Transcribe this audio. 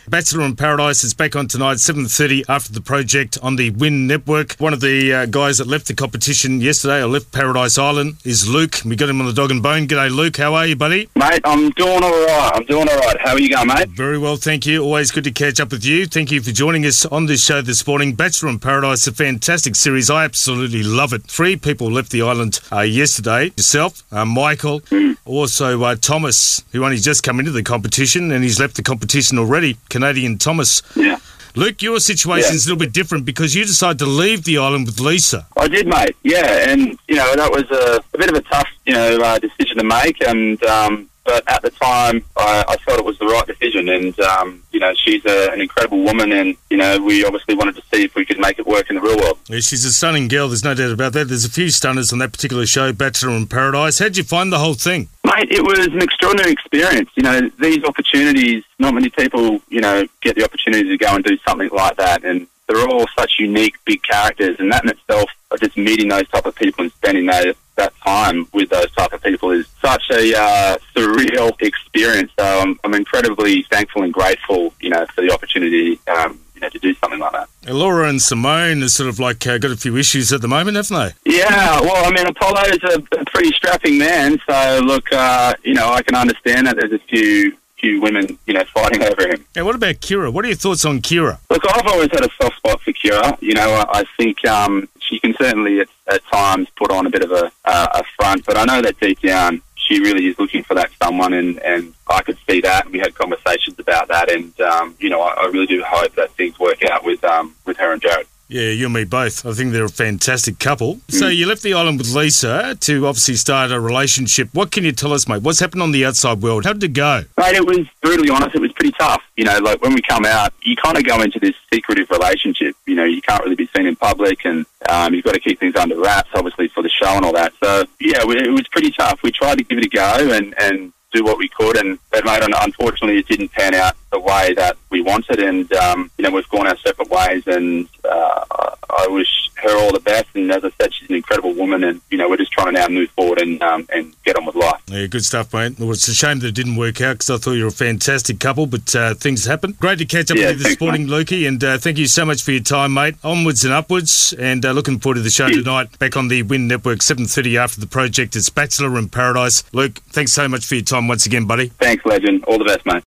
Bachelor in Paradise is back on tonight, 7:30 after the project on the WIN network. One of the guys that left the competition yesterday, or left Paradise Island, is Luke. We got him on the dog and bone. G'day, Luke. How are you, buddy? Mate, I'm doing all right. How are you going, mate? Very well, thank you. Always good to catch up with you. Thank you for joining us on this show this morning. Bachelor in Paradise, a fantastic series. I absolutely love it. 3 people left the island yesterday. Yourself, Michael, also Thomas, who only just come into the competition, and he's left the competition already. Canadian Thomas. Yeah. Luke, your situation's a little bit different because you decided to leave the island with Lisa. I did, mate. Yeah, and, that was a bit of a tough, decision to make, and but at the time, I felt it was the right decision, and, she's an incredible woman, and, we obviously wanted to see if we could make it work in the real world. Yeah, she's a stunning girl, there's no doubt about that. There's a few stunners on that particular show, Bachelor in Paradise. How'd you find the whole thing? Mate, it was an extraordinary experience. These opportunities, not many people, get the opportunity to go and do something like that, and they're all such unique, big characters, and that in itself, just meeting those type of people and spending that time with those type of people is such a surreal experience. So I'm incredibly thankful and grateful, for the opportunity, to do something like that. Laura and Simone are sort of like got a few issues at the moment, haven't they? Yeah, well, Apollo's a pretty strapping man, so look, I can understand that there's a few women, fighting over him. And what about Kira? What are your thoughts on Kira? Look, I've always had a soft spot for Kira. I think she can certainly at times put on a bit of a front, but I know that deep down she really is looking for that someone, and I could see that. We had conversations about that, and I really do hope that things work out with her and Jared. Yeah, you and me both. I think they're a fantastic couple. So you left the island with Lisa to obviously start a relationship. What can you tell us, mate? What's happened on the outside world? How did it go? Mate, it was, brutally honest, it was pretty tough. Like when we come out, you kind of go into this secretive relationship. You can't really be seen in public, and you've got to keep things under wraps, obviously, for the show and all that. So, yeah, it was pretty tough. We tried to give it a go and do what we could, but mate, unfortunately it didn't pan out the way that we wanted, and we've gone our separate ways, and I wish her all the best, and as I said, she's an incredible woman, and we're just trying to now move forward and get on with life. Yeah, good stuff, mate. Well, it's a shame that it didn't work out because I thought you were a fantastic couple, but things happen. Great to catch up with you this morning, Lukey, and thank you so much for your time, mate. Onwards and upwards, and looking forward to the show tonight back on the WIN network, 7:30 after the project. It's Bachelor in Paradise. Luke, thanks so much for your time once again, buddy. Thanks, legend. All the best, mate.